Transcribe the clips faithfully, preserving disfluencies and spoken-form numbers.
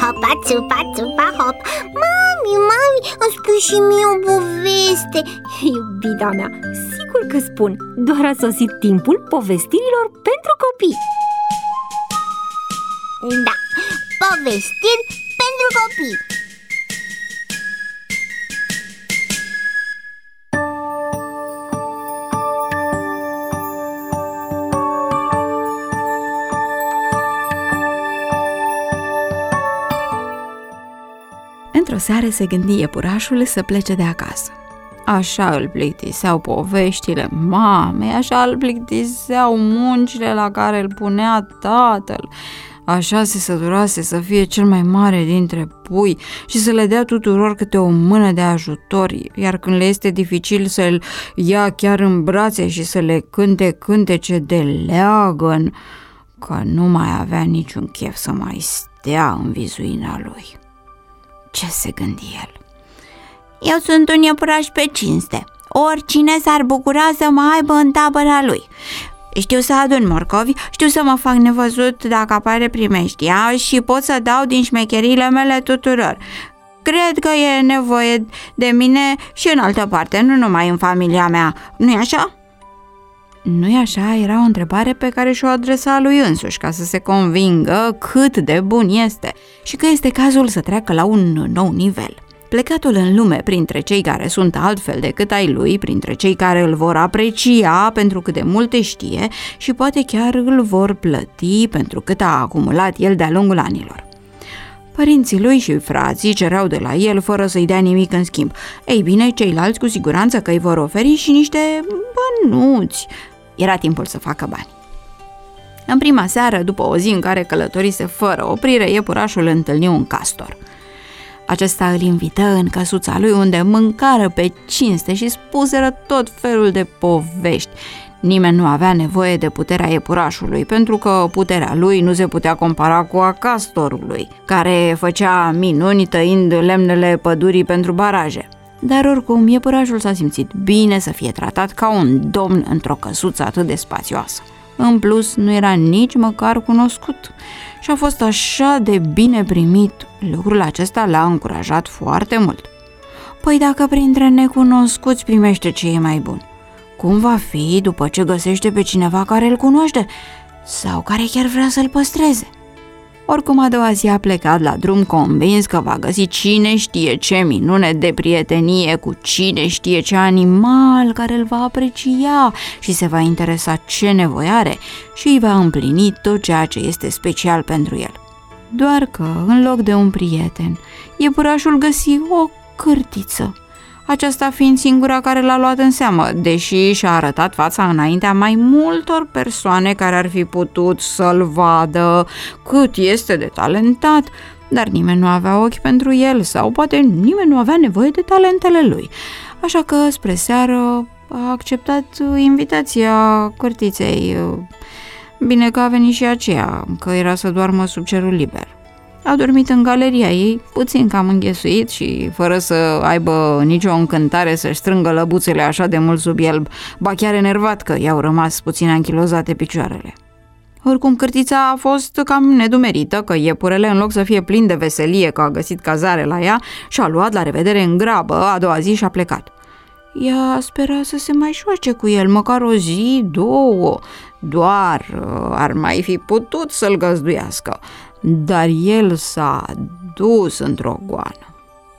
hopa, țupa, țupa, hop. Mami, mami, îmi spui și mie o poveste. Iubita mea, sigur că spun. Doar a sosit timpul povestirilor pentru copii. Da, povestiri pentru copii. Într-o seară se gândi iepurașul să plece de acasă. Așa îl plictiseau poveștile mamei, așa îl plictiseau muncile la care îl punea tatăl. Așa se săturase să fie cel mai mare dintre pui și să le dea tuturor câte o mână de ajutor, iar când le este dificil să-l ia chiar în brațe și să le cânte cântece de leagăn, că nu mai avea niciun chef să mai stea în vizuina lui. Ce se gândi el? Eu sunt un iepuraș pe cinste. Oricine s-ar bucura să mă aibă în tabăra lui. Știu să adun morcovi, știu să mă fac nevăzut dacă apare primeștia și pot să dau din șmecheriile mele tuturor. Cred că e nevoie de mine și în altă parte, nu numai în familia mea. Nu-i așa? Nu-i așa? Era o întrebare pe care și-o adresa lui însuși, ca să se convingă cât de bun este și că este cazul să treacă la un nou nivel. Plecatul în lume printre cei care sunt altfel decât ai lui, printre cei care îl vor aprecia pentru cât de multe știe și poate chiar îl vor plăti pentru cât a acumulat el de-a lungul anilor. Părinții lui și frații cereau de la el fără să-i dea nimic în schimb. Ei bine, ceilalți cu siguranță că îi vor oferi și niște bănuți. Era timpul să facă bani. În prima seară, după o zi în care călătorise fără oprire, iepurașul întâlni un castor. Acesta îl invită în căsuța lui, unde mâncară pe cinste și spuseră tot felul de povești. Nimeni nu avea nevoie de puterea iepurașului, pentru că puterea lui nu se putea compara cu a castorului, care făcea minuni tăind lemnele pădurii pentru baraje. Dar oricum, iepurașul s-a simțit bine să fie tratat ca un domn într-o căsuță atât de spațioasă. În plus, nu era nici măcar cunoscut și a fost așa de bine primit. Lucrul acesta l-a încurajat foarte mult. Păi dacă printre necunoscuți primește ce e mai bun, cum va fi după ce găsește pe cineva care îl cunoaște sau care chiar vrea să-l păstreze? Oricum, a doua zi a plecat la drum convins că va găsi cine știe ce minune de prietenie cu cine știe ce animal care îl va aprecia și se va interesa ce nevoie are și îi va împlini tot ceea ce este special pentru el. Doar că, în loc de un prieten, iepurașul găsi o cârtiță, aceasta fiind singura care l-a luat în seamă, deși și-a arătat fața înaintea mai multor persoane care ar fi putut să-l vadă cât este de talentat, dar nimeni nu avea ochi pentru el sau poate nimeni nu avea nevoie de talentele lui. Așa că, spre seară, a acceptat invitația cârtiței. Bine că a venit și aceea, că era să doarmă sub cerul liber. A dormit în galeria ei, puțin cam înghesuit și fără să aibă nicio încântare să-și strângă lăbuțele așa de mult sub el, ba chiar enervat că i-au rămas puțin anchilozate picioarele. Oricum, cârtița a fost cam nedumerită, că iepurele, în loc să fie plin de veselie că a găsit cazare la ea, și-a luat la revedere în grabă, a doua zi și-a plecat. Ea spera să se mai șoace cu el, măcar o zi, două, doar ar mai fi putut să-l găzduiască, dar el s-a dus într-o goană.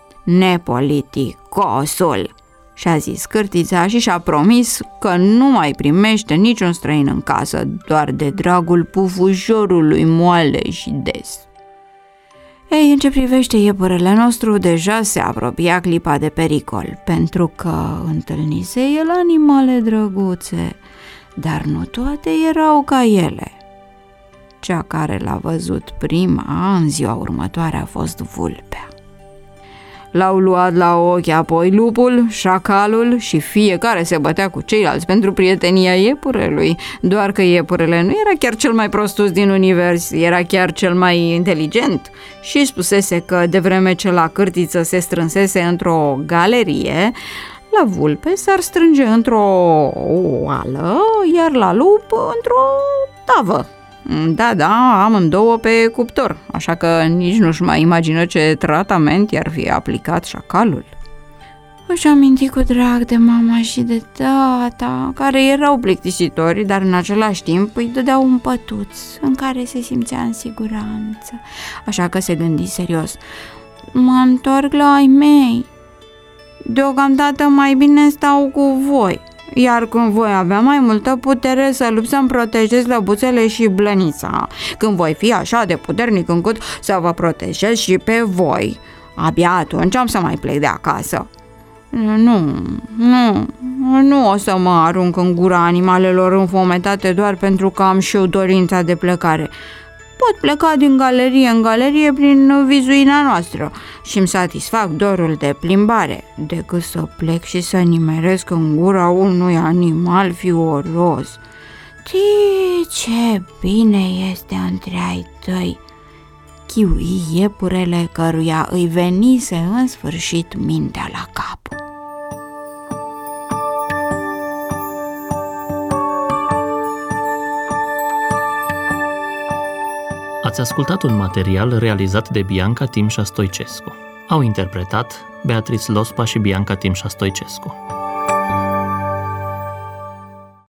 Nepoliticosul, și-a zis cârtița și și-a promis că nu mai primește niciun străin în casă, doar de dragul pufujorului moale și des. Ei, în ce privește iepurele nostru, deja se apropia clipa de pericol, pentru că întâlnise el animale drăguțe, dar nu toate erau ca ele. Cea care l-a văzut prima, în ziua următoare, a fost vulpea. L-au luat la ochi apoi lupul, șacalul și fiecare se bătea cu ceilalți pentru prietenia iepurelui, doar că iepurele nu era chiar cel mai prostus din univers, era chiar cel mai inteligent și spusese că de vreme ce la cârtiță se strânsese într-o galerie, la vulpe s-ar strânge într-o oală, iar la lup într-o tavă. Da, da, amândouă pe cuptor, așa că nici nu-și mai imagină ce tratament i-ar fi aplicat șacalul. Își aminti cu drag de mama și de tata, care erau plictisitori, dar în același timp îi dădeau un pătuț în care se simțea în siguranță. Așa că se gândi serios. Mă întorc la ai mei. Deocamdată mai bine stau cu voi, iar când voi avea mai multă putere să lupt să-mi protejez lăbuțele și blănița, când voi fi așa de puternic încât să vă protejez și pe voi, abia atunci am să mai plec de acasă. Nu, nu, nu o să mă arunc în gura animalelor înfometate doar pentru că am și eu dorința de plecare. Pot pleca din galerie în galerie prin vizuina noastră și îmi satisfac dorul de plimbare, decât să plec și să nimeresc în gura unui animal fioros. Tii, ce bine este între ai tăi, chiui iepurele căruia îi venise în sfârșit mintea la cap. Ați ascultat un material realizat de Bianca Timșa Stoicescu. Au interpretat Beatrice Lospa și Bianca Timșa Stoicescu.